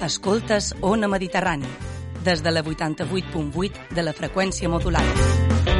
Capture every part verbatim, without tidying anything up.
Escoltes Ona Mediterrani, des de la vuitanta-vuit punt vuit de la freqüència modulada.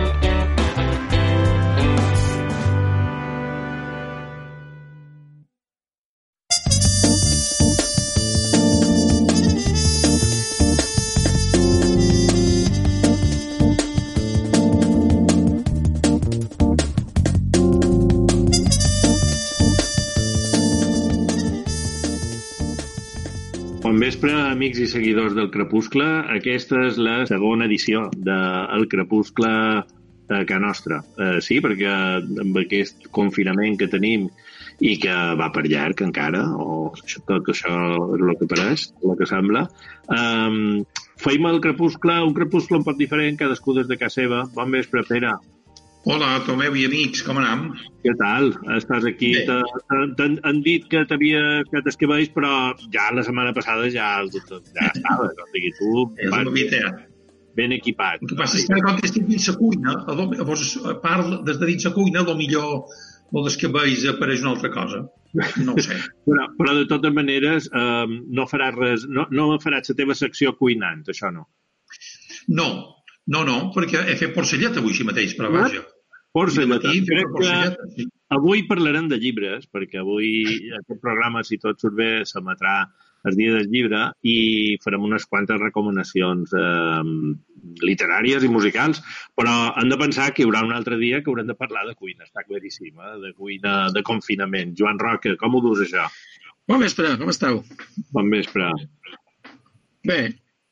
Bon vespre, amics i seguidors del Crepuscle. Aquesta és la segona edició del Crepuscle a Ca Nostra. Eh, sí, perquè amb aquest confinament que tenim i que va per llarg encara, o tot això és el que pareix, el que sembla, eh, feim el Crepuscle, un Crepuscle un poc diferent, cadascú des de casa seva. Bon vespre, Pere. Hola, Tomeu i amics, com anem? Què tal? Estàs aquí? T'han dit que t'havia fet esquiveix, però ja la setmana passada ja, ja estava. O sigui, tu és una vida. Ben equipat. El que passa és que quan estic dins la cuina, a part des de dins la cuina, potser el d'esquiveix apareix una altra cosa. No ho sé. però, però de totes maneres, eh, no faràs res, no, no faràs la teva secció cuinant, això no? No. No, no, perquè he fet porcelleta avui així mateix, però vaja. Porcelleta. Crec que avui parlarem de llibres, perquè avui aquest programa, si tot surt bé, s'emetrà el dia del llibre i farem unes quantes recomanacions eh, literàries i musicals, però hem de pensar que hi haurà un altre dia que haurem de parlar de cuina, està claríssim, eh? De cuina de confinament. Joan Roca, com ho dus, això? Bon vespre, com esteu? Bon vespre. Bé,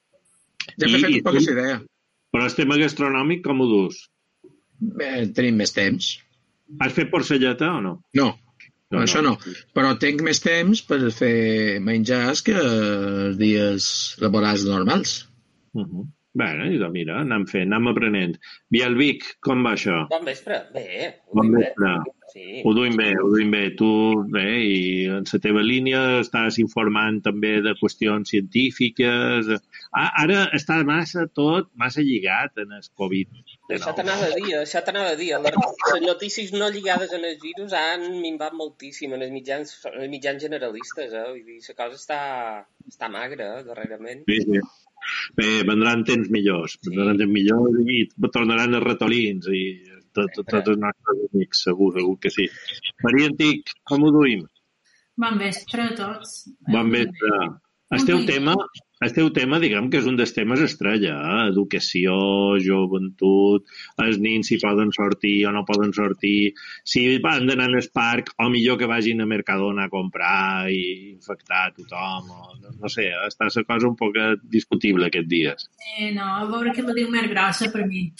ja m'he fet un poc aquesta idea. Però el tema gastronòmic, com ho dus? Bé, tenim més temps. Has fet porcelleta o no? No, no això no. no. Però tinc més temps per fer menjars que els dies laborals normals. Uh -huh. Bé, doncs mira, anem fent, anem aprenent. Bielvic, com va això? Bon vespre, bé. Bon vespre. Sí. Ho duim bé, ho duim bé. Tu, bé, i en la teva línia estàs informant també de qüestions científiques. Ara està massa tot, massa lligat en el Covid. Això t'anava a dir, això t'anava a dir. Les notícies no lligades en el virus han minvat moltíssim en els mitjans, en els mitjans generalistes, eh? Vull dir, la cosa està, està magra, eh, darrerament. Sí, sí. Bé, vendran temps millors, vendran temps millors i tornaran els ratolins i tots tot, tot els nostres amics, segur, segur que sí. Maria Antic, com ho duim? Bon vespre a tots. Bon vespre. El teu tema, el teu tema, diguem que és un dels temes estrella, eh? Educació, joventut, els nins si poden sortir o no poden sortir, si van d'anar al parc o millor que vagin a Mercadona a comprar i infectar tothom, o, no, no sé, està la cosa un poc discutible aquests dies. Sí, no, a veure què la diu més grossa per mi.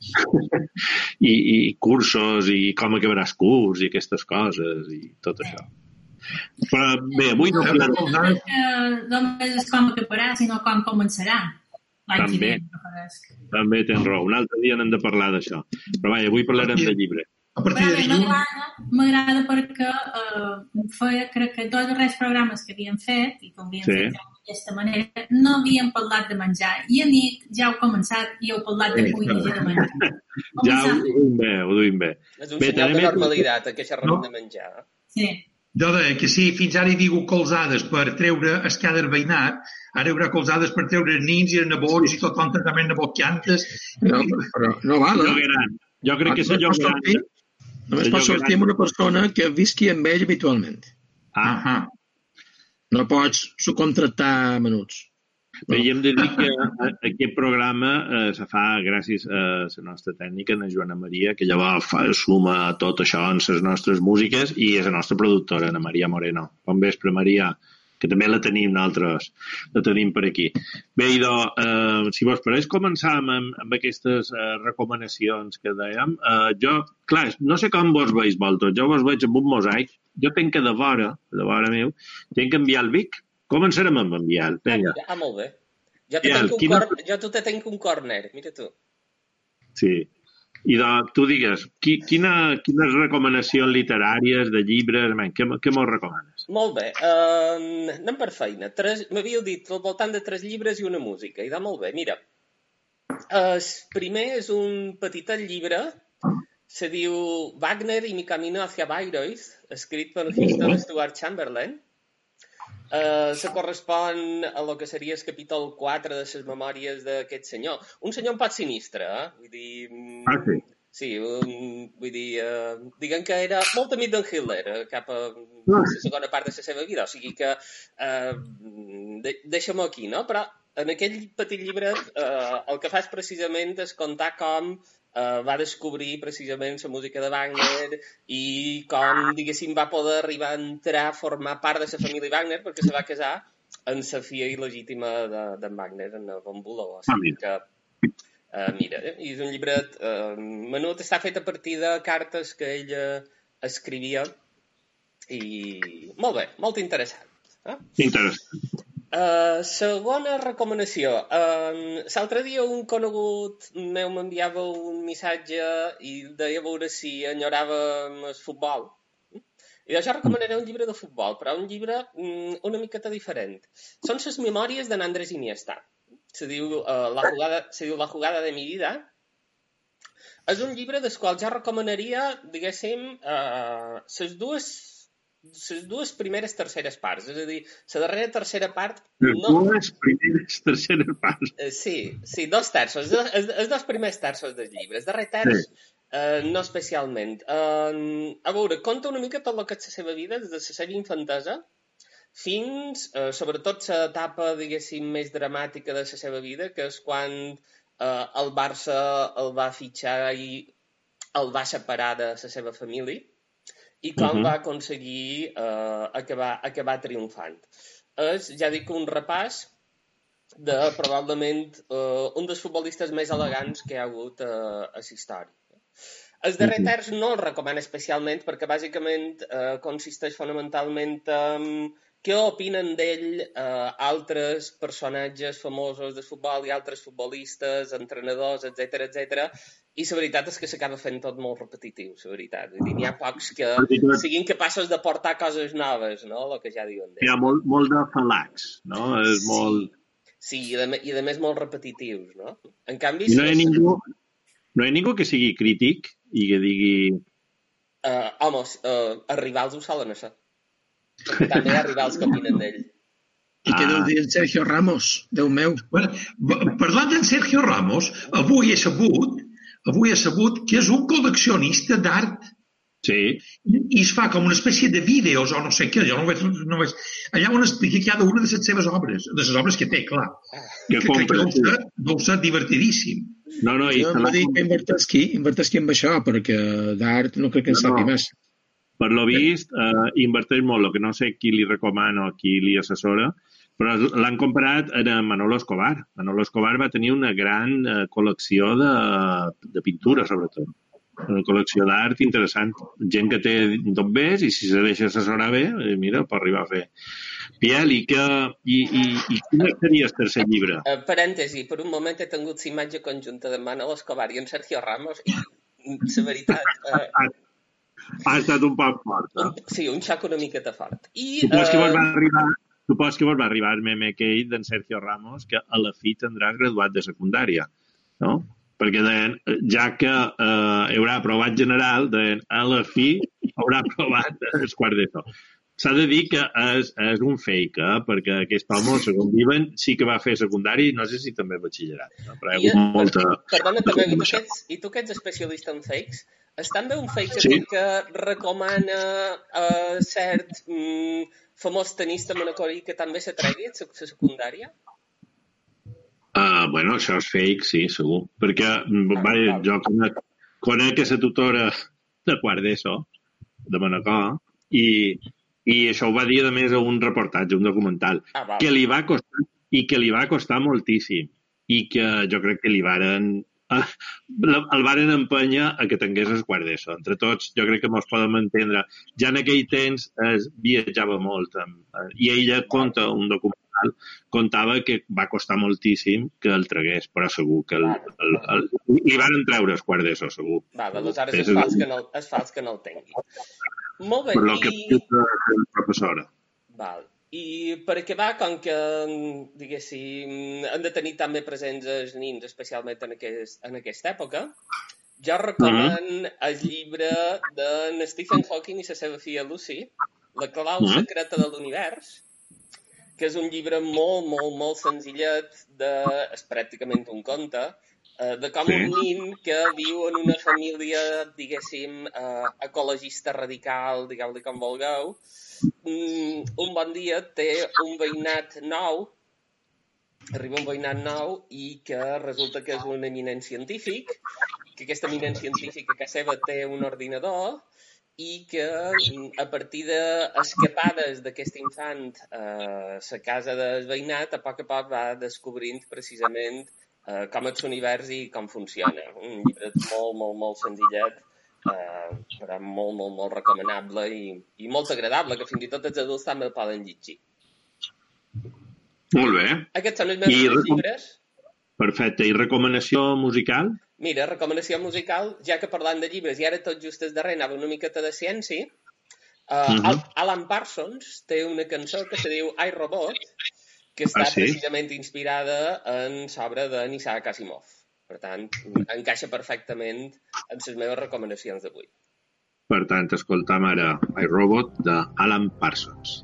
I, I cursos, i com acabaràs curs, i aquestes coses, i tot això. Però bé, avui no parlarem... Només és com acabarà, sinó com començarà. També, també tens raó. Un altre dia n'hem de parlar d'això. Però vaja, avui parlarem de llibre. M'agrada perquè uh, feia, crec que tots els programes que havíem fet, i com havíem sí. fet d'aquesta manera, no havíem parlat de menjar. I a nit ja heu començat i heu parlat de cuina i de menjar. Ja ho duim bé, ho duim bé. És un bé, senyal de normalitat, que xerrem no? de menjar. Sí. Jo deia que si fins ara hi digo colzades per treure el cadre veïnat, ara hi haurà colzades per treure els nins i els nebots i tot tant també neboquiantes. No, però no val, eh? Jo crec que és allò gran. Només pot sortir amb una persona que visqui amb ell habitualment. Ah. No pots subcontractar menuts. Bé, i hem de dir que aquest programa eh, se fa gràcies a la nostra tècnica, a Joana Maria, que llavors fa, suma tot això en les nostres músiques, i és la nostra productora, Ana Maria Moreno. Bon vespre, Maria, que també la tenim nosaltres, la tenim per aquí. Bé, idò, eh, si vos pareix, començam amb, amb aquestes eh, recomanacions que dèiem. Eh, jo, clar, no sé com vos veus vosaltres, jo vos veig amb un mosaic. Jo tenc que de vora, de vora meu, tenc que enviar el Vic. Començarem amb en Biel. Vinga. Ah, molt bé. Jo te, Biel, tenc, un quina... cor... jo te tenc un corner, mira tu. Sí. I de, tu digues, qui, quina, quines recomanacions literàries, de llibres, man, què, què mos recomanes? Molt bé. Uh, anem per feina. Tres... M'havíeu dit al voltant de tres llibres i una música. I de molt bé. Mira, el uh, primer és un petit llibre, se diu Wagner y mi camino hacia Bayreuth, escrit per Houston Stuart Chamberlain. Uh, se correspon a lo que seria el capítol quatre de les memòries d'aquest senyor. Un senyor un poc sinistre, eh? Vull dir... Ah, sí? Sí, um, vull dir, uh, diguem que era molt amic d'en Hitler, uh, cap a la segona part de la seva vida, o sigui que uh, de deixem-ho aquí, no? Però en aquell petit llibret uh, el que fa és precisament és contar com uh, va descobrir precisament la música de Wagner i com, diguéssim, va poder arribar a entrar a formar part de la família Wagner perquè se va casar amb la filla il·legítima d'en de Wagner, en Von Bülow, o sigui que... Uh, mira, i és un llibret uh, menut, està fet a partir de cartes que ella escrivia i molt bé, molt interessant. Eh? Interessant. Uh, segona recomanació. Uh, L'altre dia un conegut meu m'enviava un missatge i deia a veure si enyoràvem el futbol. I jo recomanaré un llibre de futbol, però un llibre um, una miqueta diferent. Són les memòries d'en Andrés Iniesta. Se diu, uh, la jugada, se diu La jugada de mi vida. És un llibre del qual jo recomanaria, diguéssim, uh, les dues les dues primeres terceres parts. És a dir, la darrera tercera part... Les no... dues primeres terceres parts. Uh, sí, sí, dos terços. Els, els dos primers terços del llibre. El darrer terç, sí. uh, no especialment. Uh, a veure, conta una mica tot el que és la seva vida, des de la seva infantesa, fins, eh, sobretot, l'etapa, diguéssim, més dramàtica de la seva vida, que és quan eh, el Barça el va fitxar i el va separar de la seva família i com uh-huh. va aconseguir eh, acabar, acabar triomfant. És, ja dic, un repàs de, probablement, eh, un dels futbolistes més elegants que hi ha hagut eh, a la història. El darrer terç no el recomano especialment perquè, bàsicament, eh, consisteix fonamentalment en què opinen d'ell eh, altres personatges famosos de futbol i altres futbolistes, entrenadors, etcètera, etcètera. I la veritat és que s'acaba fent tot molt repetitiu, la veritat. Vull dir, n'hi ha pocs que siguin capaços de portar coses noves, no?, el que ja diuen d'ell. Hi ha molt, molt de falacs, no? És sí, molt... sí i, de, i de més molt repetitius, no? En canvi... I no hi ha ningú, no hi ha ningú que sigui crític i que digui... Uh, home, uh, els rivals ho solen ser. També hi ha rivals que opinen d'ell. I què deu dir el Sergio Ramos, Déu meu? Bueno, parlant d'en Sergio Ramos, avui he sabut, avui he sabut que és un col·leccionista d'art. Sí. I es fa com una espècie de vídeos o no sé què, jo no veig, no veig. Allà on explica cada una de les seves obres, de les obres que té, clar. Que, que crec que deu ser, deu ser divertidíssim. No, no, i jo m'ho dic que invertesqui, invertesqui amb això, perquè d'art no crec que en sàpi més. Per lo vist, eh, inverteix molt, el que no sé qui li recomana o qui li assessora, però l'han comparat amb Manolo Escobar. Manolo Escobar va tenir una gran eh, col·lecció de, de pintura, sobretot. Una col·lecció d'art interessant. Gent que té tot bé, i si se deixa assessorar bé, eh, mira, pot arribar a fer. Piel, i, que, i, i, i quin seria el tercer llibre? Uh, parèntesi, per un moment he tingut la imatge conjunta de Manolo Escobar i en Sergio Ramos, i la veritat... Uh... Ha estat un poc fort, no? Sí, un xoc una miqueta fort. I, supos, uh... que vos va uh... arribar, supos que vos va arribar el meme aquell d'en Sergio Ramos que a la fi tindrà graduat de secundària, no? Perquè deien, ja que uh, haurà aprovat general, deien, a la fi haurà aprovat el quart d'ESO. S'ha de dir que és, és un fake, eh? Perquè aquest home, segons diuen, sí que va fer secundari, no sé si també batxillerat. No? Però hi ha hagut molta... Perdona, també, i tu, que ets, i tu que ets especialista en fakes, és també un fake sí. que recomana a uh, cert um, famós tenista manacorí que també se tregui la secundària? Uh, bueno, això és fake, sí, segur. Perquè ah, vaja, jo conec, conec que la tutora de quart d'ESO, de Manacor, i, i això ho va dir, a més, a un reportatge, un documental, ah, que li va costar, i que li va costar moltíssim, i que jo crec que li varen... el varen empènyer a que tingués el quart d'ESO. Entre tots, jo crec que mos podem entendre. Ja en aquell temps es viatjava molt. I ella conta un documental, contava que va costar moltíssim que el tragués, però segur que el, el, el, li van treure el quart d'ESO, segur. Val, aleshores és fals que no, és fals que no el tingui. Molt bé. Per lo que i... la professora. Val. I per acabar, com que, diguéssim, hem de tenir també presents els nins, especialment en, aquest, en aquesta època, jo recomano uh-huh. el llibre de Stephen Hawking i la seva filla Lucy, La clau uh-huh. secreta de l'univers, que és un llibre molt, molt, molt senzillet, de, és pràcticament un conte, eh, de com sí. un nin que viu en una família, diguéssim, eh, ecologista radical, digueu-li com vulgueu, mm, un bon dia té un veïnat nou, arriba un veïnat nou i que resulta que és un eminent científic, que aquest eminent científic a casa seva té un ordinador i que a partir d'escapades d'aquest infant a la casa del veïnat, a poc a poc va descobrint precisament eh, com és l'univers i com funciona. Un llibre molt, molt, molt senzillet, eh, però molt, molt, molt recomanable i, i molt agradable, que fins i tot els adults també el poden llegir. Molt bé. Aquests són els meus I llibres. Perfecte. I recomanació musical? Mira, recomanació musical, ja que parlant de llibres, i ara tot just des darrer anava una miqueta de ciència, uh, uh -huh. Alan Parsons té una cançó que se diu I, Robot, que està ah, sí? precisament inspirada en l'obra d'en Isaac Asimov. Per tant, encaixa perfectament amb les meves recomanacions d'avui. Per tant, escoltam ara I, Robot d'Alan Parsons.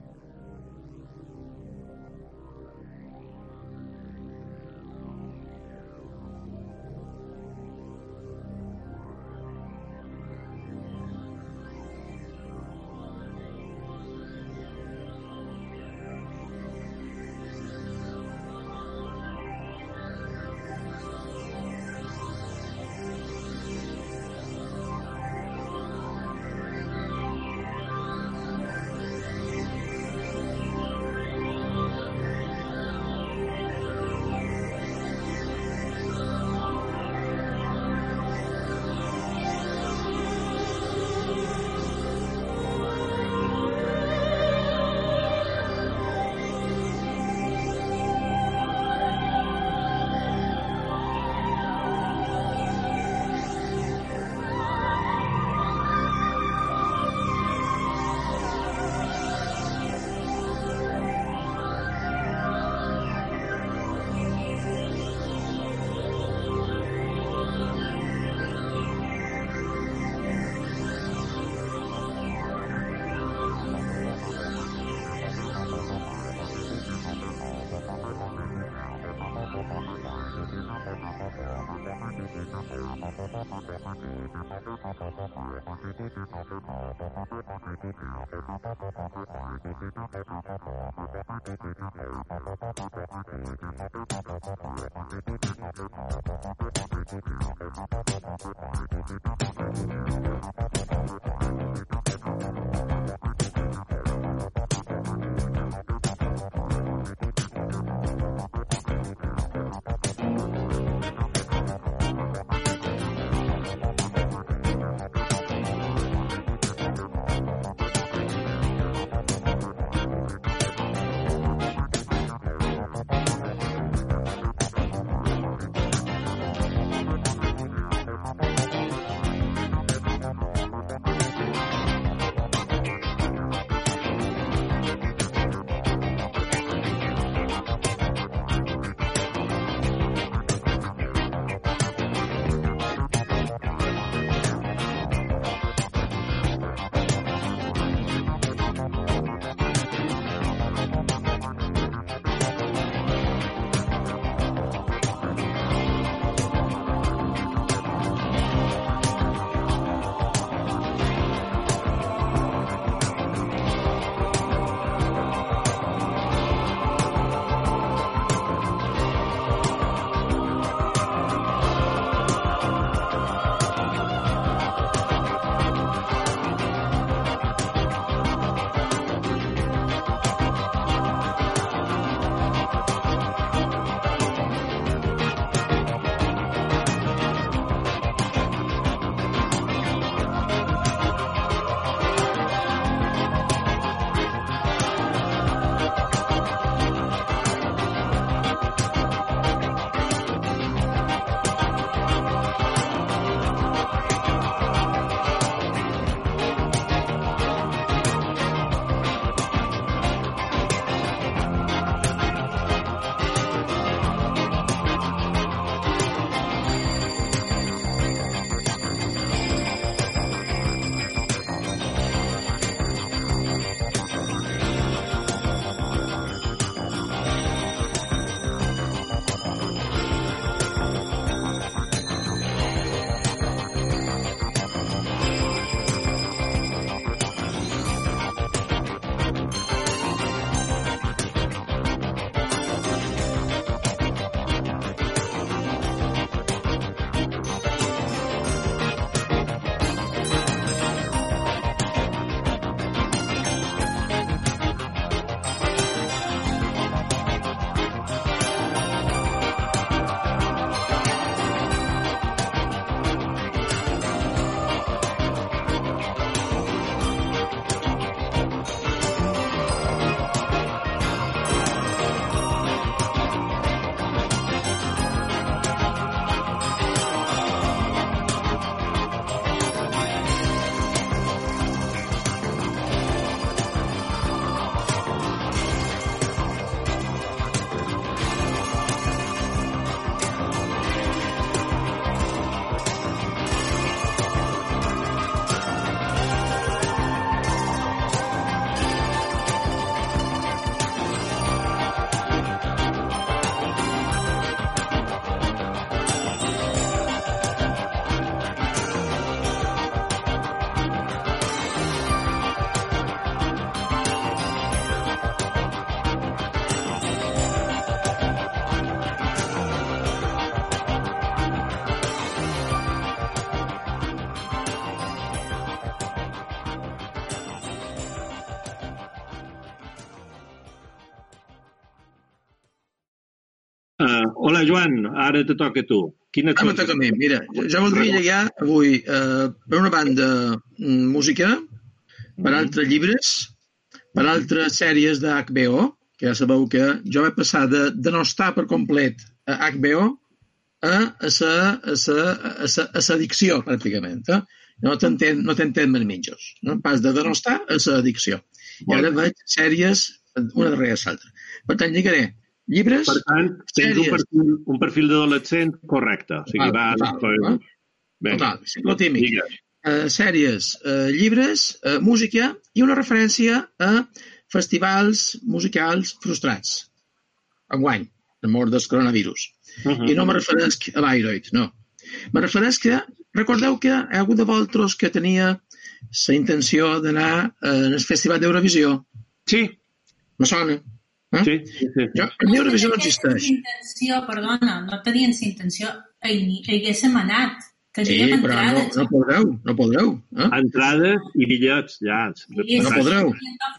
Uh, hola, Joan, ara te toca a tu. Quina Ah, me toca a mi. Mira, jo voldria llegar avui, uh, per una banda, música, per altres llibres, per altres sèries de H B O, que ja sabeu que jo vaig passar de denostar per complet a H B O a la addicció, pràcticament. Eh? No t'entén no més mitjos. No? Pas de denostar a la addicció. I ara veig sèries una darrere l'altra. Per tant, lligaré llibres, per tant, tens un perfil, un perfil d'adolescent correcte. O sigui, va... Total, total, total ciclotímic. Uh, sèries, uh, llibres, uh, música i una referència a festivals musicals frustrats. Enguany, en mort del coronavirus. Uh -huh. I no me refereix a Bayreuth, no. Me refereix que, recordeu que hi ha hagut de vosaltres que tenia la intenció d'anar al Festival d'Eurovisió? Sí. Me sona. Eh? Sí, sí, sí. Jo, per mi Eurovisió no existeix. Intenció, perdona, no tenien la intenció, hi haguéssim anat. Sí, però no, no podreu, no podreu. Eh? Entrades i bitllets, ja. No podreu.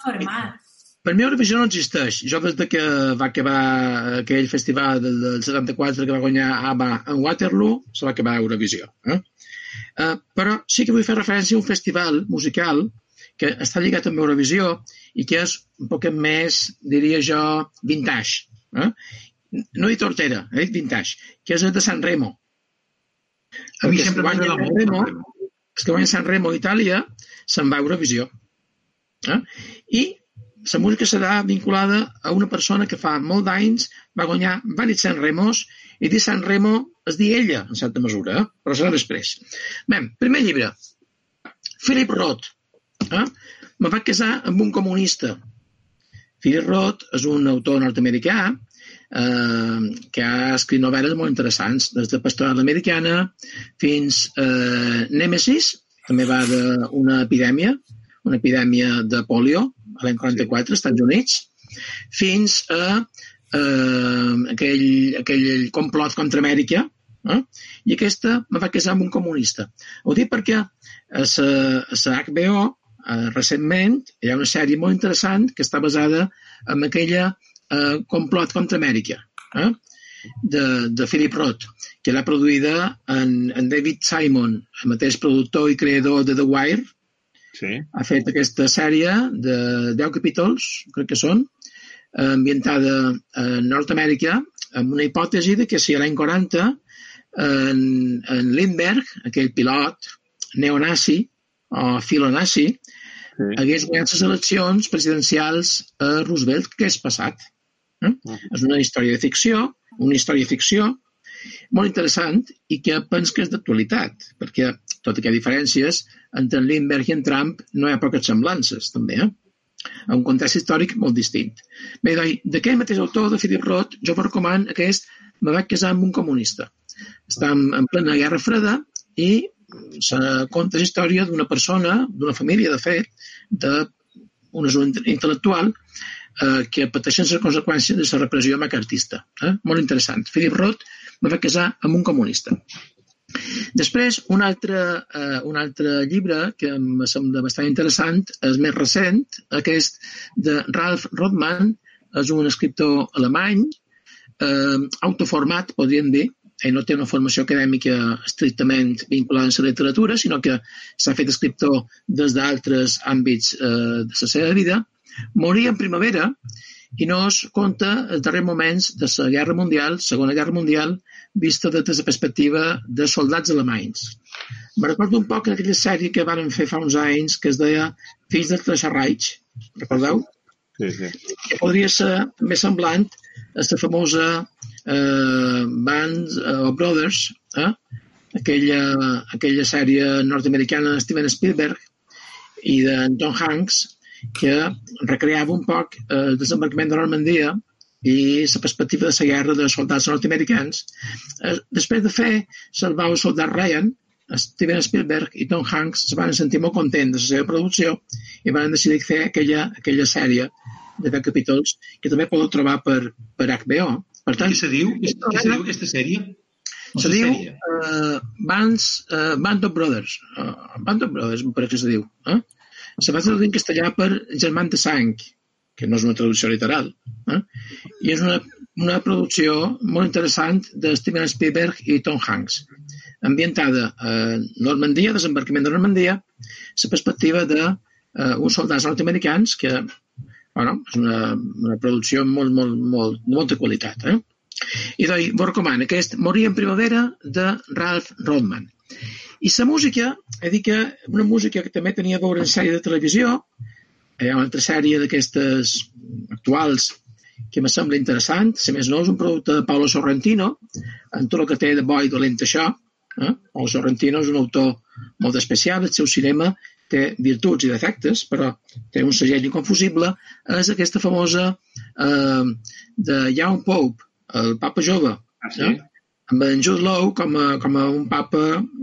Per mi Eurovisió no existeix. Jo des de que va acabar aquell festival del, del setanta-quatre que va guanyar ABBA en Waterloo, se va acabar Eurovisió. Eh? Uh, però sí que vull fer referència a un festival musical que està lligat amb Eurovisió i que és un poc més, diria jo, vintage. Eh? No he dit hortera, he dit vintage, que és el de San Remo. A mi sempre m'ha agradat molt San Remo. Els que guanyen San Remo a Itàlia se'n va a Eurovisió. Eh? I la música serà vinculada a una persona que fa molt d'anys va guanyar diversos San Remos i dir San Remo es dir ella, en certa mesura, eh? Però serà després. Bé, primer llibre. Philip Roth. Eh? Me vaig casar amb un comunista. Philip Roth és un autor nord-americà eh, que ha escrit novel·les molt interessants, des de Pastoral Americana fins a eh, Nèmesis, també va d'una epidèmia, una epidèmia de polio, a l'any quaranta-quatre, als Estats Units, fins a eh, aquell, aquell complot contra Amèrica, eh? I aquesta me va casar amb un comunista. Ho dic perquè a la H B O Uh, recentment hi ha una sèrie molt interessant que està basada en aquella uh, complot contra Amèrica eh? de, de Philip Roth, que l'ha produïda en, en David Simon, el mateix productor i creador de The Wire. Sí. Ha fet aquesta sèrie de deu capítols, crec que són, ambientada a Nord-Amèrica, amb una hipòtesi de que si a l'any quaranta en, en Lindbergh, aquell pilot neonazi o filonazi, sí, hagués guanyat les eleccions presidencials a Roosevelt, que és passat. Eh? Uh-huh. És una història de ficció, una història de ficció molt interessant i que penso que és d'actualitat, perquè tot i que hi ha diferències, entre en Lindbergh i en Trump no hi ha poques semblances, també, eh? A un context històric molt distint. Bé, doncs, d'aquell mateix autor, de Philip Roth, jo vos recomano aquest Me vaig casar amb un comunista. Està en, en plena Guerra Freda i se conta la història d'una persona, d'una família, de fet, d'una zona intel·lectual eh, que pateixen les conseqüències de la repressió macartista. Eh? Molt interessant. Philip Roth me va casar amb un comunista. Després, un altre, eh, un altre llibre que em sembla bastant interessant, és més recent, aquest de Ralph Rothman, és un escriptor alemany, eh, autoformat, podríem dir. Ell no té una formació acadèmica estrictament vinculada a la literatura, sinó que s'ha fet escriptor des d'altres àmbits eh, de la seva vida. Moria en primavera i nos conta els darrers moments de la Guerra Mundial, Segona Guerra Mundial, vista des de la perspectiva de soldats alemanys. Me recordo un poc d'aquella sèrie que van fer fa uns anys que es deia Fills del Tercer Reich, recordeu? Sí, sí. Que podria ser més semblant a la famosa eh, Band of Brothers, eh? aquella, aquella sèrie nord-americana de Steven Spielberg i de Tom Hanks, que recreava un poc el desembarcament de Normandia i la perspectiva de la guerra de soldats nord-americans. Després de fer salvar el soldat Ryan, Steven Spielberg i Tom Hanks es van sentir molt contents de la seva producció i van decidir fer aquella, aquella sèrie de deu capítols que també podeu trobar per, per H B O. Per tant, què se diu? Què se diu aquesta sèrie? Se diu uh, Bands, uh, Band of Brothers. Uh, Band of Brothers, per què se diu. Eh? Se va traduir en castellà per Germans de Sang, que no és una traducció literal. Eh? I és una una producció molt interessant de Steven Spielberg i Tom Hanks, ambientada a Normandia, desembarcament de Normandia, la perspectiva d'uns uh, soldats nord-americans que, bueno, és una, una producció molt, molt, molt, de molta qualitat. Eh? I doncs, vos recomano aquest Morir en primavera de Ralph Rodman. I la música, he dit que una música que també tenia a veure en sèrie de televisió, hi ha una altra sèrie d'aquestes actuals que me sembla interessant, si més no és un producte de Paolo Sorrentino, en tot el que té de bo i dolent això. Eh? Paolo Sorrentino és un autor molt especial, el seu cinema té virtuts i defectes, però té un segell inconfusible, és aquesta famosa eh, de Young Pope, el papa jove, ah, sí? eh? Amb en Jude Law com a, com a un papa,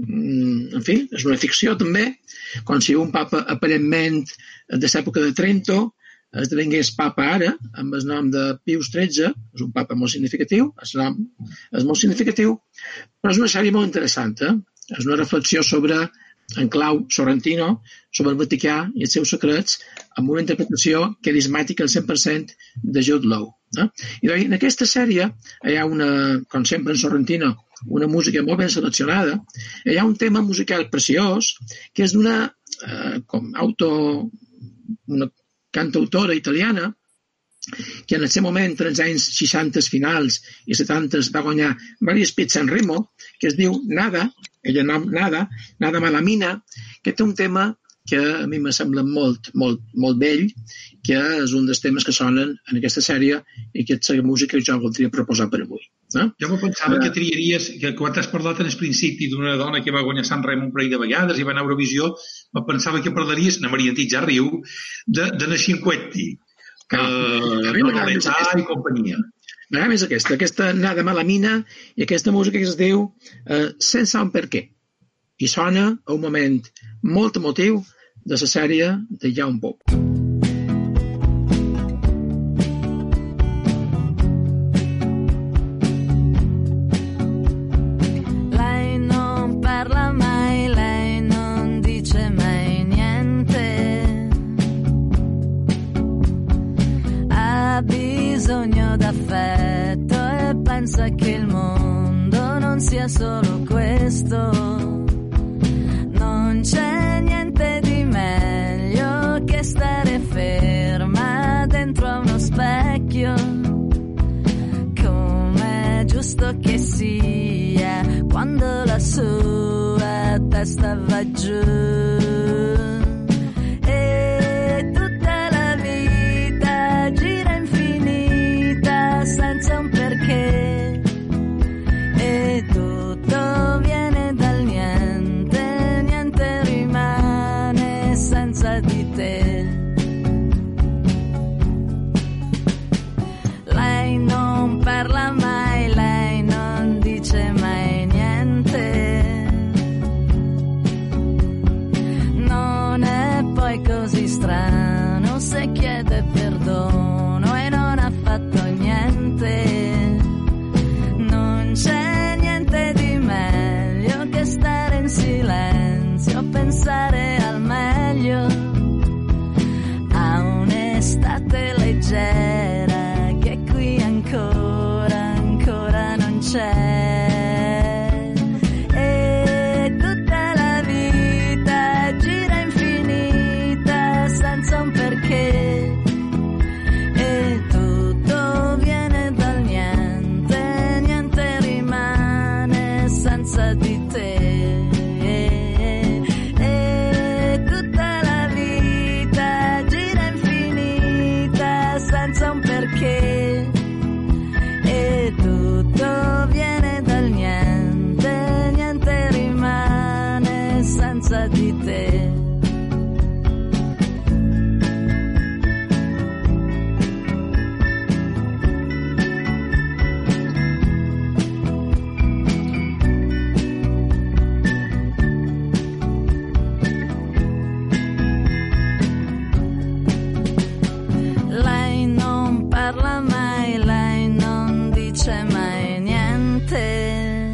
en fi, és una ficció també, com si un papa aparentment de l'època de Trento esdevingués papa ara, amb el nom de Pius tretze, és un papa molt significatiu, el nom és molt significatiu, però és una sèrie molt interessant, eh? És una reflexió sobre, en clau Sorrentino, sobre el Vaticà i els seus secrets, amb una interpretació carismàtica al cent per cent de Jude Law. Eh? I doncs, en aquesta sèrie hi ha una, com sempre en Sorrentino, una música molt ben seleccionada, hi ha un tema musical preciós que és d'una eh, com auto, una cantautora italiana que en el seu moment, entre els anys seixanta finals i setanta, va guanyar diversos Premi Sanremo, que es diu Nada, ella nom Nada, Nada Malamina, que té un tema que a mi me sembla molt, molt, molt vell, que és un dels temes que sonen en aquesta sèrie i que és la música que jo voldria proposar per avui. Eh? Jo me pensava que triaries, que quan t'has parlat en el principi d'una dona que va guanyar Sanremo un parell de vegades i va anar a Eurovisió, me pensava que parlaries, na Maria Antic ja riu, de, de na Cinquetti, que uh, no i companyia. M'agrada més aquesta, aquesta Nada Malamina i aquesta música que es diu uh, Sense un per què. I sona a un moment molt emotiu de la sèrie de Young Pope. Lei non parla mai, lei non dice mai niente. Ha bisogno d'affetto e pensa che il mondo non sia solo questo. Non c'è niente di meglio che stare ferma dentro a uno specchio, come giusto che sia, quando la sua testa va giù. E tutta la vita gira infinita senza un perché, e tutto viene dal niente, niente rimane senza di te. Lei non parla mai, lei non dice mai niente. Non è poi così strano se chiede perdono e non ha fatto niente. Non c'è niente di meglio che stare in silenzio, pensare al meglio, a un'estate leggera che qui ancora, ancora non c'è. E tutta la vita gira infinita senza un perché, e tutto viene dal niente, niente rimane senza di te. E tutta la vita gira infinita senza un perché, e tutto viene dal niente, niente rimane senza di te. Lei non parla mai, lei non dice mai niente.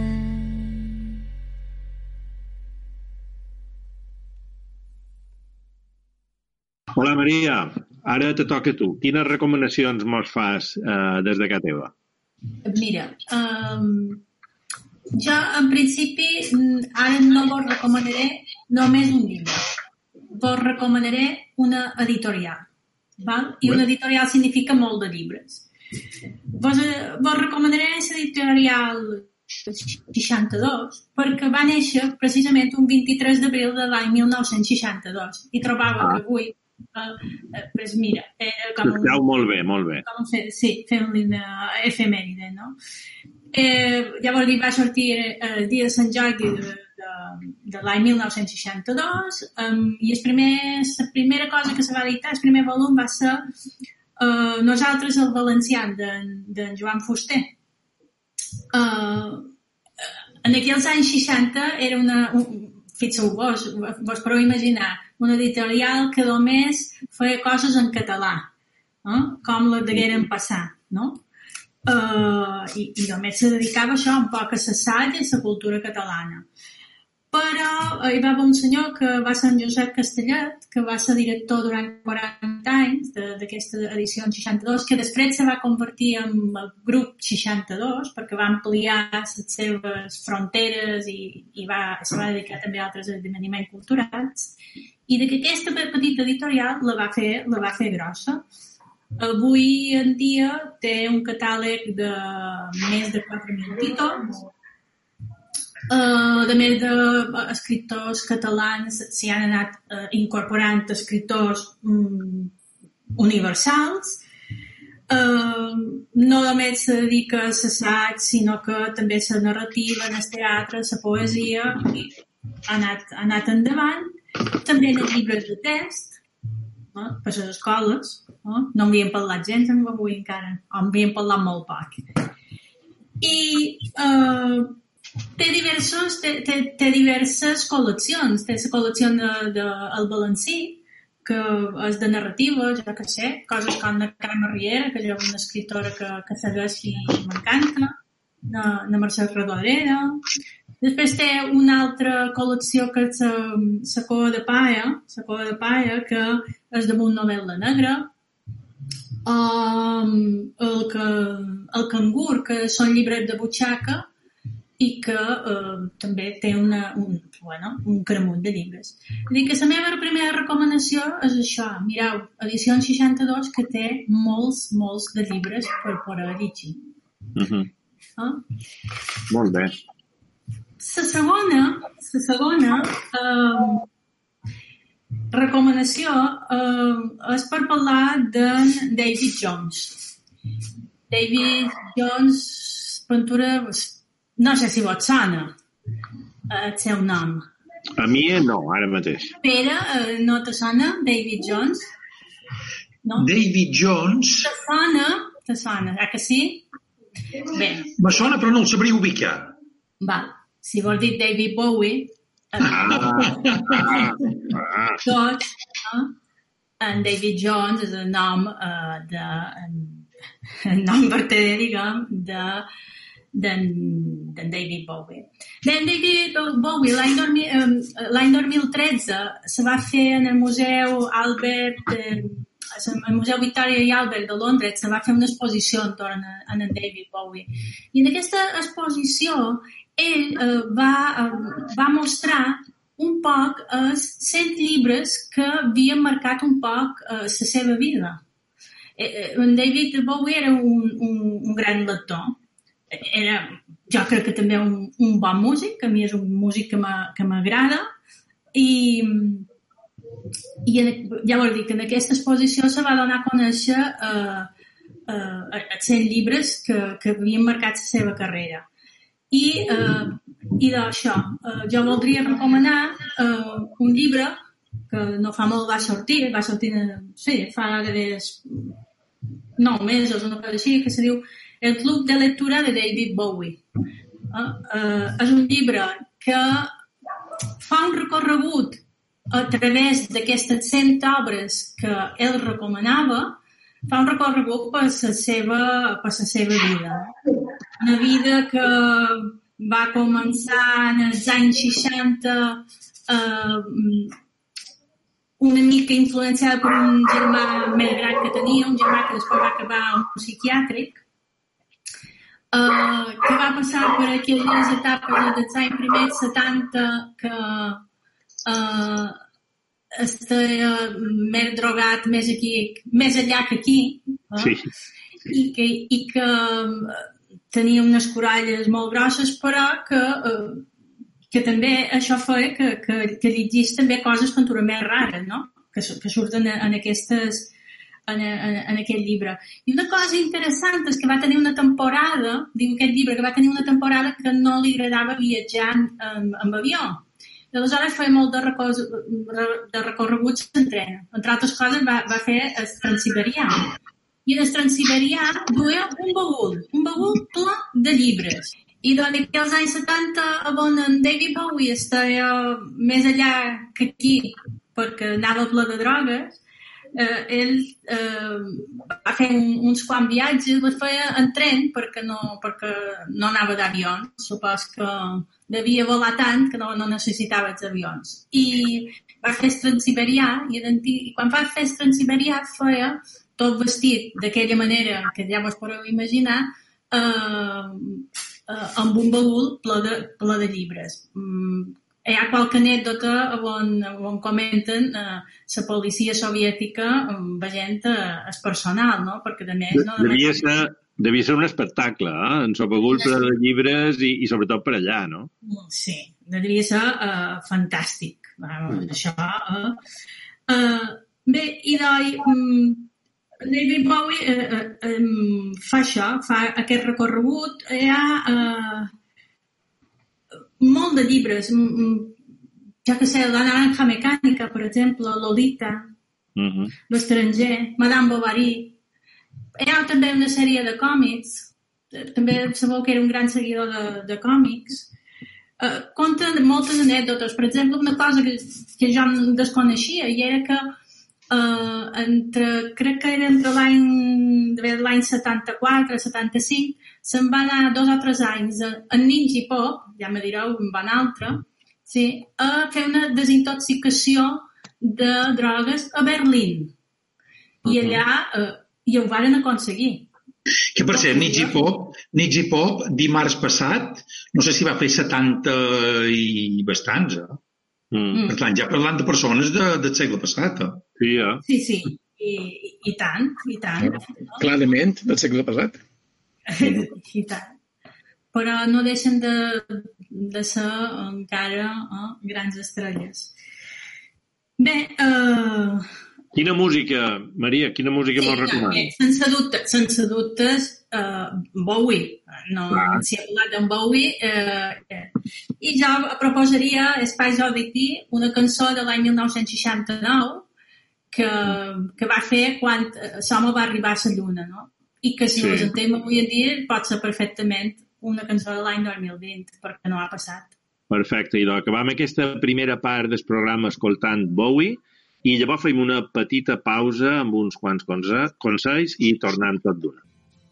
Hola, Maria. Ara te toca a tu. Quines recomanacions mos fas eh, des de casa teva? Mira, um, jo en principi ara no vos recomanaré només un llibre. Vos recomanaré una editorial. Val? I una editorial significa molt de llibres. Vos, vos recomanaré l'editorial seixanta-dos perquè va néixer precisament un vint-i-tres d'abril de l'any mil nou-cents seixanta-dos i trobava que avui Uh, uh, pues mira, era com un... molt bé, molt bé. Com fer, sí, fer una efemèride, no? Eh, llavors li va sortir eh, el dia de Sant Jordi de, de, de l'any mil nou-cents seixanta-dos um, i el primer, la primera cosa que se va editar, el primer volum va ser uh, Nosaltres el valencià d'en de Joan Fuster. Uh, en aquells anys seixanta era una... Un, fixeu vos, vos podeu imaginar una editorial que només feia coses en català, eh? Com les degueren passar, no? Uh, i, I només se dedicava això un poc a l'assaig i a la cultura catalana. Però uh, hi va haver un senyor que va ser en Josep Castellet, que va ser director durant quaranta anys d'aquesta edició en seixanta-dos, que després se va convertir en el grup seixanta-dos perquè va ampliar les seves fronteres i, i va, se va dedicar també a altres esdeveniments culturals. I que aquesta petita editorial la va fer, la va fer grossa. Avui en dia té un catàleg de més de quatre mil títols. Uh, de més d'escriptors catalans s'hi han anat uh, incorporant escriptors um, universals. Uh, no només se dedica a l'assaig, sinó que també la narrativa, el teatre, la poesia, i ha anat, ha anat endavant. També en els llibres de text, uh, per les escoles. Uh, no en havien parlat gens amb avui encara, o en havien parlat molt poc. I... Uh, Té, diversos, té, té, té diverses col·leccions. Té la col·lecció de, de El Valencí, que és de narrativa, jo que sé, coses com la Carme Riera, que jo és una escriptora que, que segueix i m'encanta, la, la Mercè Rodoreda. Després té una altra col·lecció que és la Cova de Paia, la Cova de Paia, que és damunt novel·la negra. Um, el, que, el Cangur, que són llibres de butxaca, i que eh, també té una, un, bueno, un cremunt de llibres. Vull dir que la meva primera recomanació és això. Mireu, edició seixanta-dos, que té molts, molts de llibres per poder llegir. Uh-huh. Ah? Molt bé. La segona, la segona eh, recomanació eh, és per parlar d'en David Jones. David Jones, pintura... No sé si vos sona el seu nom. A mi no, ara mateix. Pere, no te sona David Jones? No? David Jones... Te sona, te sona, eh que sí? Bé. Me sona, però no el sabria ubicar. Val, si vols dir David Bowie... Eh, Ah, ah. Tots, eh? En David Jones és el nom eh, de... el nom vertader, diguem, de... d'en David Bowie. D'en David Bowie, l'any dos mil tretze se va fer en el Museu Albert, eh, el Museu Victoria i Albert de Londres, se va fer una exposició entorn a, a en David Bowie. I en aquesta exposició ell eh, va, eh, va mostrar un poc els cent llibres que havien marcat un poc eh, la seva vida. Eh, en David Bowie era un, un, un gran lector. Era, jo crec que també un, un bon músic, a mi és un músic que m'agrada, i, i llavors dic que en aquesta exposició se va donar a conèixer eh, eh, els cent llibres que, que havien marcat la seva carrera. I, eh, i d'això, eh, jo voldria recomanar eh, un llibre que no fa molt va sortir, va sortir, sí, fa des nou mesos, una cosa així, que se diu El Club de Lectura de David Bowie. Uh, uh, és un llibre que fa un recorregut a través d'aquestes cent obres que ell recomanava, fa un recorregut per la seva, per la seva vida. Una vida que va començar en els anys seixanta uh, una mica influenciada per un germà més gran que tenia, un germà que després va acabar a un psiquiàtric. uh, que va passar per aquelles etapes dels anys primers setanta que uh, estava més drogat, més aquí, més allà que aquí, eh? Sí. I que, i que tenia unes coralles molt grosses, però que, uh, que també això feia que, que, que llegís també coses com tu més rares, no? Que, que surten en aquestes En, en, en aquest llibre. I una cosa interessant és que va tenir una temporada, diu aquest llibre, que va tenir una temporada que no li agradava viatjar amb, amb avió. I aleshores feia molt de, recors, de recorreguts en tren. Entre altres coses va, va fer el Transsiberià. I en el Transsiberià duia un baúl, un baúl ple de llibres. I durant aquells anys setanta, on en David Bowie estava més allà que aquí, perquè anava ple de drogues, Uh, ell uh, va fer un, uns quants viatges, les feia en tren perquè no, perquè no anava d'avions. Supos que devia volar tant que no, no necessitava els avions. I va fer el Transsiberià i, i quan va fer el Transsiberià feia tot vestit d'aquella manera que ja vos podeu imaginar, uh, uh, amb un baúl ple de, ple de llibres. Mm, Hi ha qualque anècdota on, on comenten eh, la policia soviètica veient eh, el personal, no? Perquè de més... No, devia, ser, devia ser un espectacle, eh? En Sopagul per de llibres i, i sobretot per allà, no? Sí, devia ser eh, fantàstic. Mm. Això... Eh. Uh, bé, i doncs... Um, David Bowie eh, eh, eh, fa això, fa aquest recorregut. Hi ha... Eh, molt de llibres, ja que sé, La naranja mecànica, per exemple, Lolita, uh-huh. L'estranger, Madame Bovary. Hi ha també una sèrie de còmics, també sabeu que era un gran seguidor de, de còmics. Uh, conten moltes anècdotes. Per exemple, una cosa que, que jo no desconeixia, i era que uh, entre, crec que era entre l'any l'any setanta-quatre, setanta-cinc, se'n va anar dos o tres anys en Ninja Pop, ja me direu, en van altre, sí, a fer una desintoxicació de drogues a Berlín. I allà eh, i ho varen aconseguir. Que per ser, Ninja Pop, Ninja Pop, dimarts passat, no sé si va fer setanta i bastants, eh? Mm. Per tant, ja parlant de persones de, del segle passat, eh? Sí, ja. Sí, sí, i, i, i tant, i tant. No? Clarament, del segle passat. I tant. Però no deixen de, de ser encara eh, grans estrelles. Bé, eh... Quina música, Maria, quina música sí, me'l recomanes? Sense dubte, sense dubtes, uh, Bowie. No, si he parlat d'en Bowie. Eh, eh. I jo proposaria Space Oddity, una cançó de l'any dinou seixanta-nou que, que va fer quan l'home va arribar a la Lluna, no? I que si sí. Us entenem avui en dia pot ser perfectament una cançó de l'any dos mil vint, perquè no ha passat. Perfecte, i doncs acabam aquesta primera part del programa escoltant Bowie i llavors fem una petita pausa amb uns quants consells i tornem tot d'una.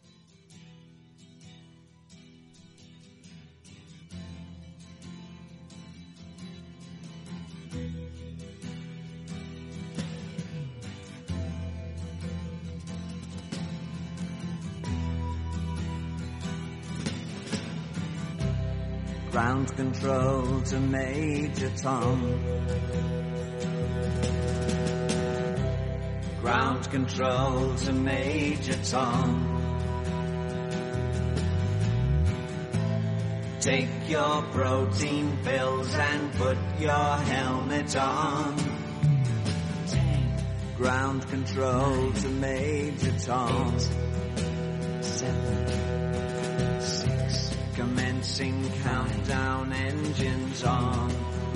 Ground control to Major Tom. Ground control to Major Tom. Take your protein pills and put your helmet on. Ground control to Major Tom. Eight, seven, six. Commencing countdown, engines on.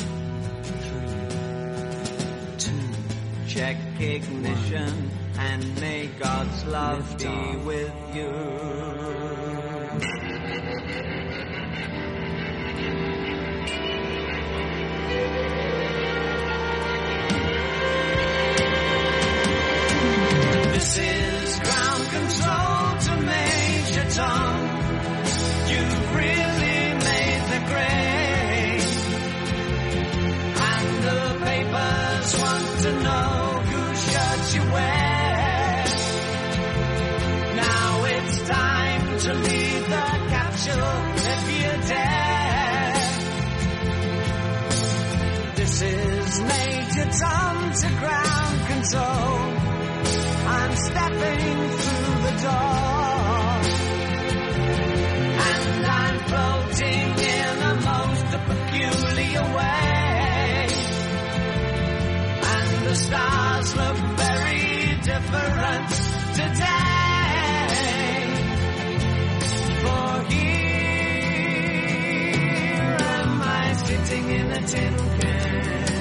Three, two, check ignition, and may God's love be with you. This is ground control to Major Tom. You've really made the grade, and the papers want to know whose shirt you wear. Now it's time to leave the on to ground control. I'm stepping through the door, and I'm floating in a most peculiar way, and the stars look very different today, for here am I sitting in a tin can.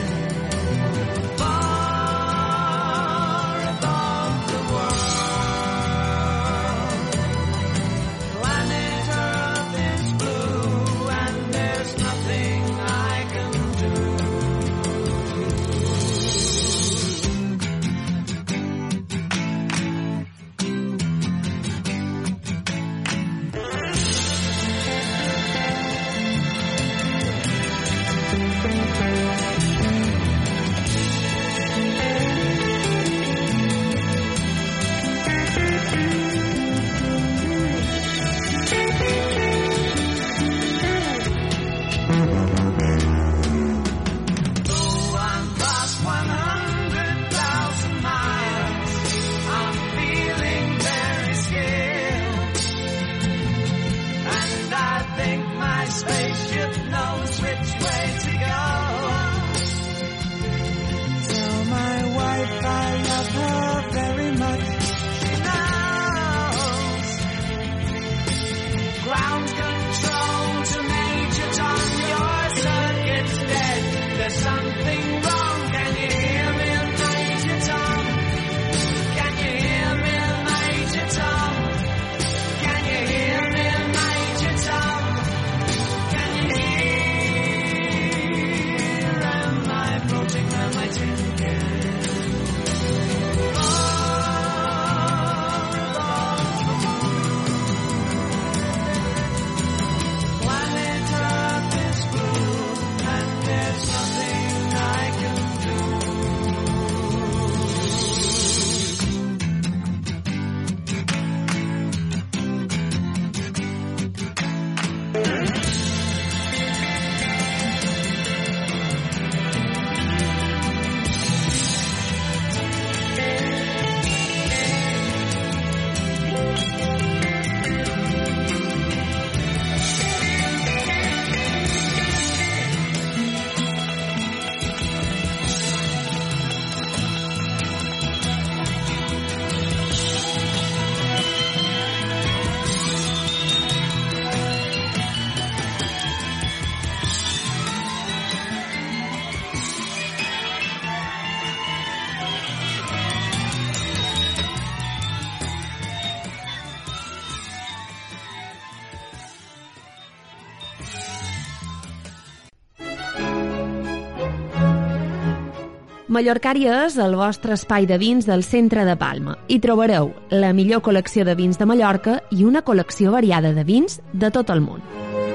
Mallorcària és el vostre espai de vins del centre de Palma. Hi trobareu la millor col·lecció de vins de Mallorca i una col·lecció variada de vins de tot el món.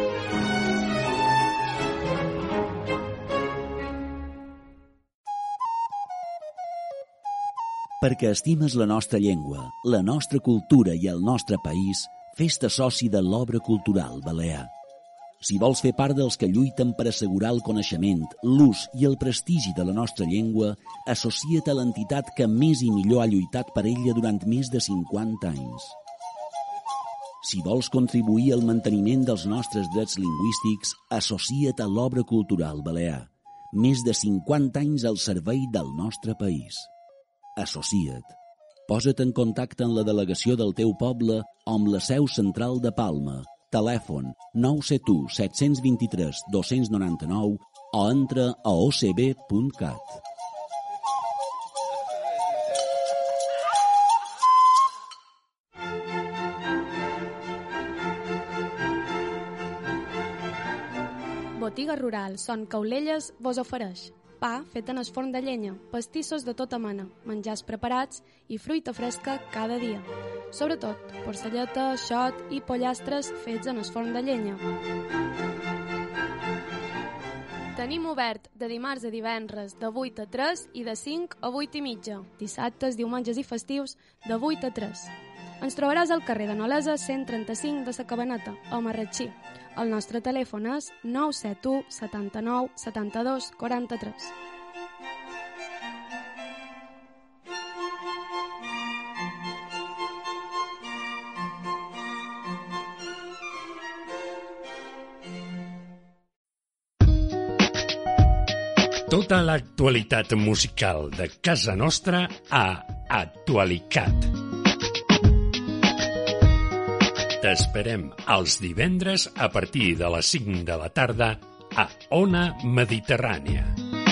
Perquè estimes la nostra llengua, la nostra cultura i el nostre país, fes-te soci de l'Obra Cultural Balear. Si vols fer part dels que lluiten per assegurar el coneixement, l'ús i el prestigi de la nostra llengua, associa't a l'entitat que més i millor ha lluitat per ella durant més de cinquanta anys. Si vols contribuir al manteniment dels nostres drets lingüístics, associa't a l'Obra Cultural Balear. Més de cinquanta anys al servei del nostre país. Associa't. Posa't en contacte amb la delegació del teu poble o amb la seu central de Palma. Telèfon nou set u set dos tres dos nou nou o entra a o c b punt cat. Botiga Rural Son Caulelles vos ofereix pa fet en el forn de llenya, pastissos de tota mena, menjars preparats i fruita fresca cada dia. Sobretot, porcelleta, xot i pollastres fets en el forn de llenya. Tenim obert de dimarts a divendres de vuit a tres i de cinc a vuit i mitja. Dissabtes, diumenges i festius de vuit a tres. Ens trobaràs al carrer de Nolesa cent trenta-cinc de la Cabaneta, a Marratxí. El nostre telèfon és nou set u setanta-nou setanta-dos quaranta-tres. Tota l'actualitat musical de casa nostra a Actualicat. T'esperem els divendres a partir de les cinc de la tarda a Ona Mediterrània.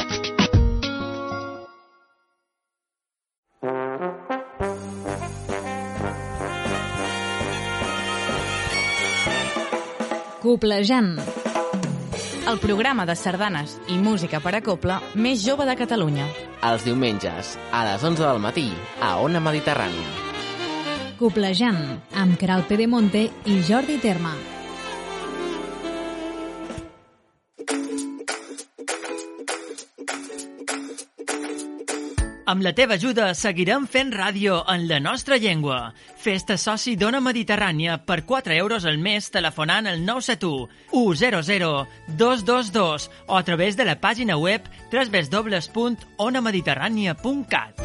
Coplejant. El programa de sardanes i música per a copla més jove de Catalunya. Els diumenges, a les onze del matí, a Ona Mediterrània. Coplejant, amb Queralt Pedemonte i Jordi Terma. Amb la teva ajuda seguirem fent ràdio en la nostra llengua. Fes-te soci d'Ona Mediterrània per quatre euros al mes telefonant al nou set u, u zero zero, dos dos dos o a través de la pàgina web w w w punt ona mediterrània punt cat.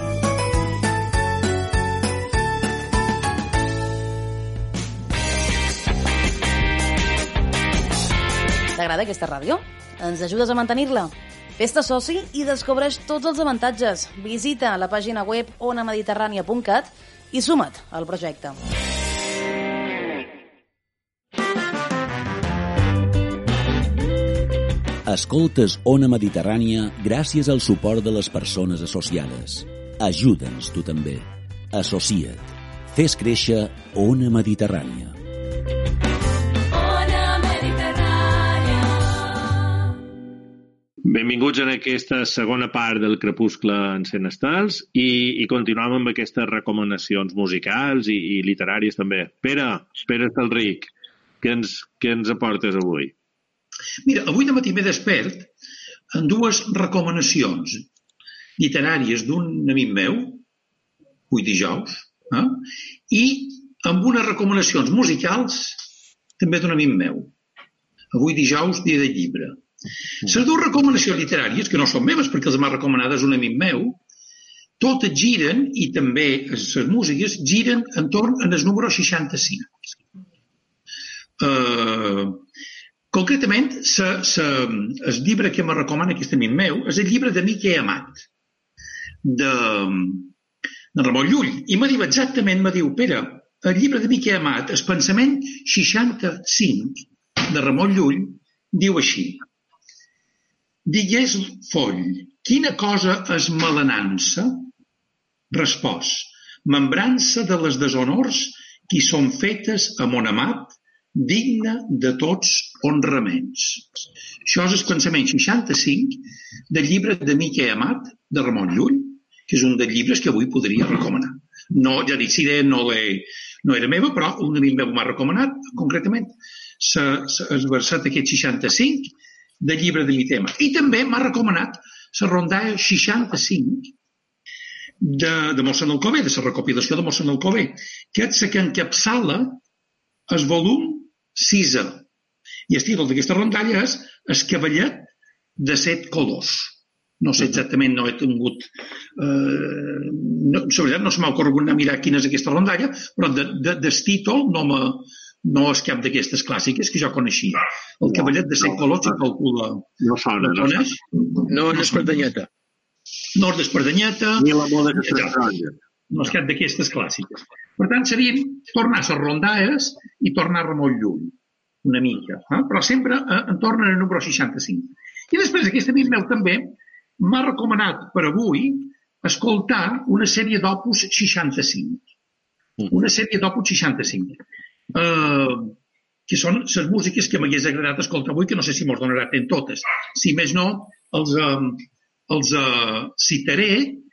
T'agrada aquesta ràdio? Ens ajudes a mantenir-la? Fes-te soci i descobreix tots els avantatges. Visita la pàgina web ona mediterrània punt cat i suma't al projecte. Escoltes Ona Mediterrània gràcies al suport de les persones associades. Ajuda'ns tu també. Associa't. Fes créixer Ona Mediterrània. Benvinguts en aquesta segona part del Crepuscle en Cent Estels i, i continuem amb aquestes recomanacions musicals i, i literàries també. Pere, Pere Estalric, què ens, què ens aportes avui? Mira, avui de matí m'he despert amb dues recomanacions literàries d'un amic meu, avui dijous, eh? I amb unes recomanacions musicals també d'un amic meu. Avui dijous, dia del llibre. Les dues recomanacions literàries, que no són meves perquè les m'ha recomanades un amic meu, totes giren, i també les músiques, giren entorn al número seixanta-cinc. Uh, concretament, sa, sa, el llibre que me recomana aquest amic meu és el llibre de Miquel Amat, de, de Ramon Llull. I me diu exactament, me diu, Pere, el llibre de Miquel Amat, el pensament seixanta-cinc de Ramon Llull, diu així: digués Foll, quina cosa és malenança? Respòs, membrança de les deshonors qui són fetes a mon amat, digna de tots honraments. Això és el pensament seixanta-cinc del llibre de Miquel Amat, de Ramon Llull, que és un dels llibres que avui podria recomanar. No, ja dic, si idea no, no era meva, però un amic meu m'ha recomanat, concretament, el verset aquest seixanta-cinc, del llibre de Miquel Amat. I també m'ha recomanat la rondalla seixanta-cinc de, de Mossèn Alcover, de la recopilació de Mossèn Alcover, que és la que encapçala el volum sisè. I el títol d'aquesta rondalla és El cavallet de set colors. No sé exactament, no he tingut... Eh, no, sobre no se m'ha ocorregut anar a mirar quina és aquesta rondalla, però de, de, del títol no m'ha... No és cap d'aquestes clàssiques que jo coneixia. El cavallet de set colors se calcula... No sona, no sona. No és d'Espardanyeta. No és d'Espardanyeta. Ni la moda que s'estranya. No és cap d'aquestes clàssiques. Per tant, seria tornar a les rondalles i tornar a Ramon Llull, una mica. Eh? Però sempre eh, en torna al número seixanta-cinc. I després aquest amic meu també m'ha recomanat per avui escoltar una sèrie d'opus seixanta-cinc. Una sèrie d'opus seixanta-cinc. Uh, que són les músiques que m'hagués agradat escoltar avui, que no sé si mos donarà temps totes. Si més no, els, uh, els uh, citaré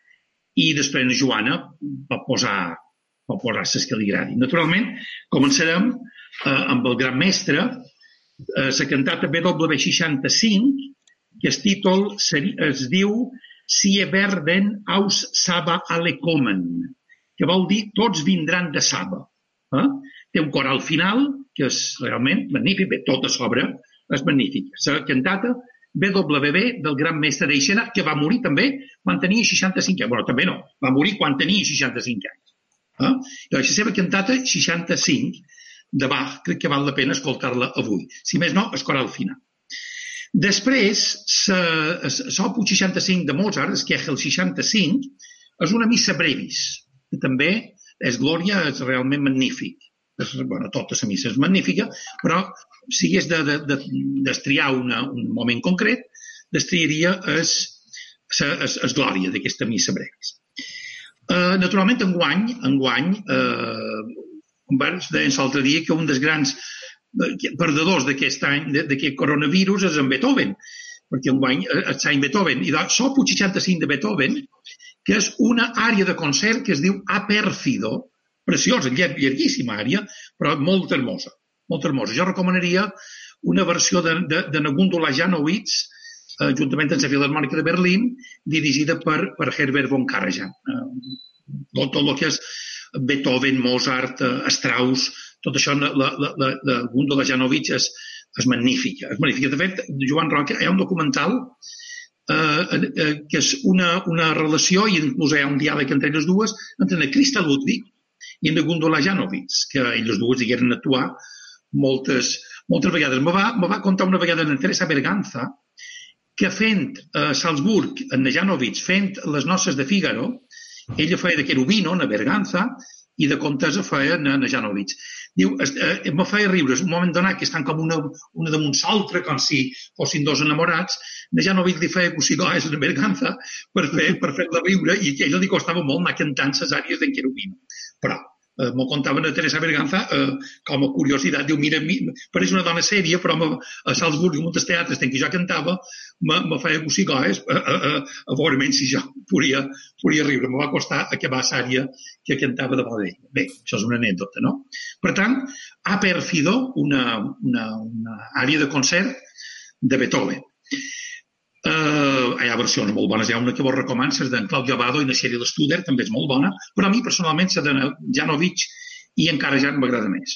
i després la Joana va posar, va posar les que li agradi. Naturalment, començarem uh, amb el gran mestre, uh, la cantata B W seixanta-cinc, que el títol es diu Sie werden aus Saba alle kommen, que vol dir tots vindran de Saba. Eh? Té un cor al final, que és realment magnífic, bé, tota l'obra és magnífica. La cantata B W B del gran mestre d'Eixena, que va morir també quan tenia seixanta-cinc anys. Bueno, també no, va morir quan tenia seixanta-cinc anys. Eh? I la seva cantata seixanta-cinc de Bach, crec que val la pena escoltar-la avui. Si més no, és cor al final. Després, l'Opus seixanta-cinc de Mozart, el Kegel seixanta-cinc, és una missa brevis, que també és glòria, és realment magnífic. És, bueno, tota la missa és magnífica, però si hagués de, de, de, d'estriar una, un moment concret, destriaria és, és, és glòria d'aquesta missa brevis. Uh, naturalment, enguany, enguany uh, Humberts deia l'altre dia que un dels grans perdedors d'aquest any, d'aquest coronavirus, és en Beethoven, perquè enguany és l'any Beethoven. I doncs, l'Opus seixanta-cinc de Beethoven, que és una àrea de concert que es diu A Pèrfido, preciosa, llarguíssima àrea, però molt hermosa, molt hermosa. Jo recomanaria una versió de, de, de Nagundula Janowitz, eh, juntament amb la Filharmònica de Berlín, dirigida per, per Herbert von Karajan. Eh, tot, tot el que és Beethoven, Mozart, eh, Strauss, tot això, la, la, la, la Gundula Janowitz és, és magnífica. És magnífica. De fet, Joan Roca, hi ha un documental eh, eh, que és una, una relació, i inclús hi ha un diàleg entre les dues, entre la Christa Ludwig i la Gundula Janowitz, que elles dues digueren actuar moltes, moltes vegades. Me va, me va contar una vegada en Teresa Berganza que fent a Salzburg, en Janowitz, fent les noces de Fígaro, ella feia de Cherubino, en Berganza, i de Comtessa feia en Janowitz. Diu, eh, me feia riure, un moment donat que estan com una, una damunt l'altra, com si fossin dos enamorats, en Janowitz li feia cossigoes en Berganza per fer, per fer-la riure, i que a ella li costava molt anar cantant les àrees d'en Cherubino. Però eh, m'ho contaven a Teresa Berganza eh, com a curiositat, diu, mira, mi, pareix una dona sèria, però a Salzburg i moltes teatres en què jo cantava me, me feia cossigoes a, a, a, a veure menys si jo podia, podia riure. Me va costar acabar l'àrea que cantava davant d'ell. Bé, això és una anècdota, no? Per tant, A Pèrfido, una, una, una àrea de concert de Beethoven. Uh, hi ha versions molt bones. Hi ha una que vos recomano, és d'en Claudio Abbado i de Cheryl Studer, també és molt bona, però a mi personalment la de Janowitz i encara ja m'agrada més.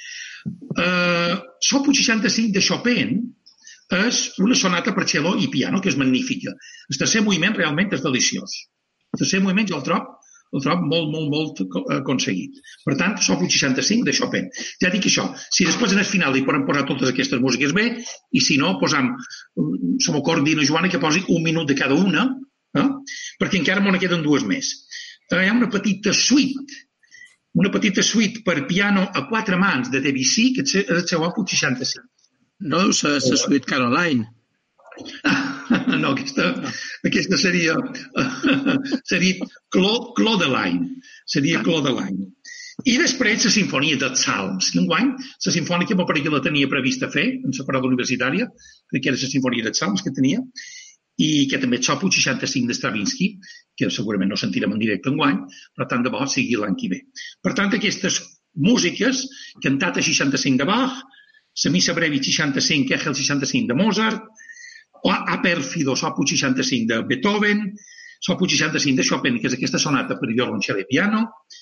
Uh, L'Opus seixanta-cinc de Chopin és una sonata per cello i piano, que és magnífica. El tercer moviment realment és deliciós. El tercer moviment jo el trobo el trobo molt, molt, molt aconseguit. Per tant, l'Opus seixanta-cinc de Chopin. Ja dic això, si després en el final hi podem posar totes aquestes músiques bé, i si no, posam, se m'acord dir a Joana que posi un minut de cada una, eh? Perquè encara m'ho queden dues més. Hi ha una petita suite, una petita suite per piano a quatre mans de Debussy, que és el seu Opus seixanta-cinc. No, la suite Caroline. No, aquesta, aquesta seria seria Claudeline, seria Claudeline. I després la sinfonia dels Salms, que enguany la sinfònica m'ho pareix que la tenia prevista fer en la parada universitària, crec que era la sinfonia dels Salms que tenia, i que també és l'Opus seixanta-cinc de Stravinsky, que segurament no sentirem en directe enguany, però tant de bo sigui l'any que ve. Per tant, aquestes músiques, cantat a seixanta-cinc de Bach, la missa brevi seixanta-cinc, Kegel seixanta-cinc de Mozart, A Pèrfido, l'Opus seixanta-cinc de Beethoven, l'Opus seixanta-cinc de Chopin, que és aquesta sonata per violoncel i piano,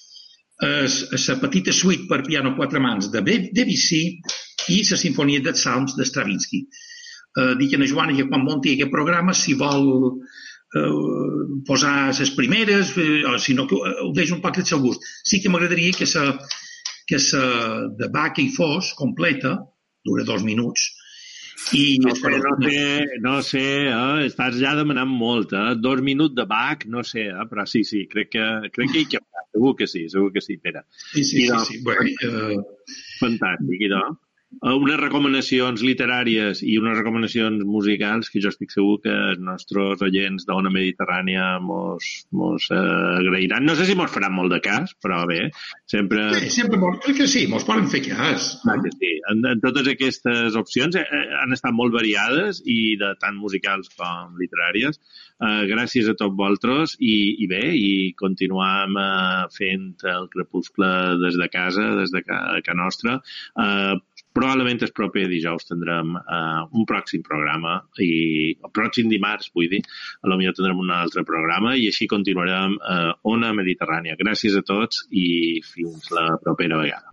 la petita suite per piano a quatre mans de Debussy i la sinfonia dels Salms de Stravinsky. Eh, dic a Joana que quan munti aquest programa, si vol eh, posar les primeres, eh, o si no, ho deixo un poc del seu gust. Sí que m'agradaria que la que de Bach i Fos completa, dura dos minuts, I no sé, no sé, no sé eh? Estàs ja demanant molt, eh? Dos minuts de Bach, no sé, eh? Però sí, sí, crec que, crec que hi cap, segur que sí, segur que sí, Pere. Sí, sí, I, sí, sí. Bueno, uh... Fantàstic, idò. Unes recomanacions literàries i unes recomanacions musicals que jo estic segur que els nostres oients d'Ona Mediterrània mos, mos eh, agrairan. No sé si mos faran molt de cas, però bé, sempre... Sí, sempre mos, crec que sí, mos poden fer cas. Ah, que sí. En, en totes aquestes opcions eh, han estat molt variades i de tant musicals com literàries. Eh, gràcies a tots vosaltres i, i bé, i continuam eh, fent el crepuscle des de casa, des de ca, ca nostra. Eh, Probablement el proper dijous tindrem uh, un pròxim programa, i el pròxim dimarts, vull dir, a lo millor tindrem un altre programa i així continuarem a uh, Ona Mediterrània. Gràcies a tots i fins la propera vegada.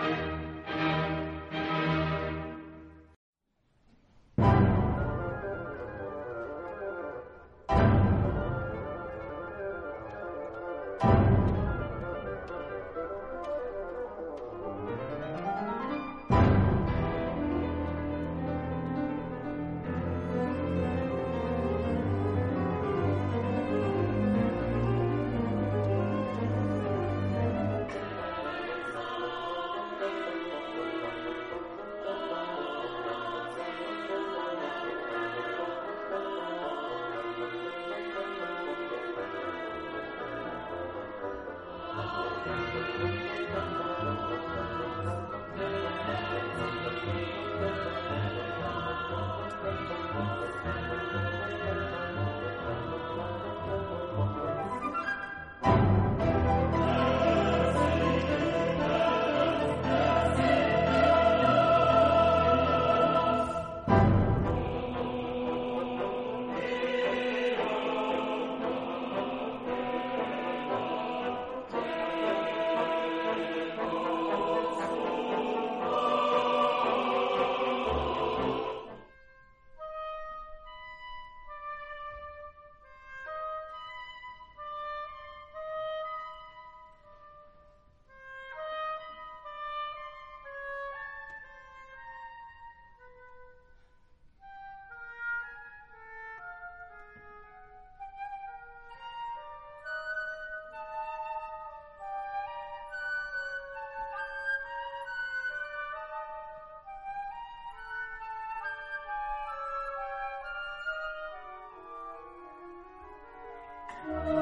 Thank you.